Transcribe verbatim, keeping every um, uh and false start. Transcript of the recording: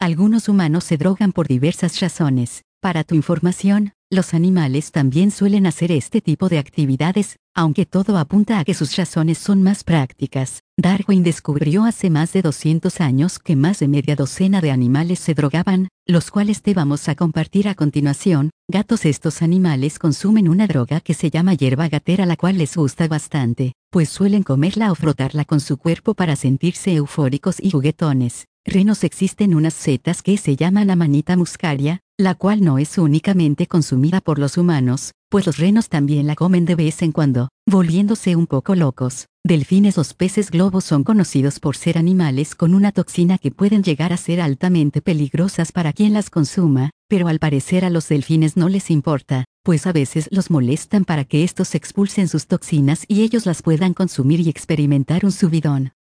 Algunos humanos se drogan por diversas razones. Para tu información, los animales también suelen hacer este tipo de actividades, aunque todo apunta a que sus razones son más prácticas. Darwin descubrió hace más de doscientos años que más de media docena de animales se drogaban, los cuales te vamos a compartir a continuación. Gatos. Estos animales consumen una droga que se llama hierba gatera, la cual les gusta bastante, pues suelen comerla o frotarla con su cuerpo para sentirse eufóricos y juguetones. Renos. Existen unas setas que se llaman Amanita muscaria, la cual no es únicamente consumida por los humanos, pues los renos también la comen de vez en cuando, volviéndose un poco locos. Delfines. Los peces globos son conocidos por ser animales con una toxina que pueden llegar a ser altamente peligrosas para quien las consuma, pero al parecer a los delfines no les importa, pues a veces los molestan para que estos expulsen sus toxinas y ellos las puedan consumir y experimentar un subidón.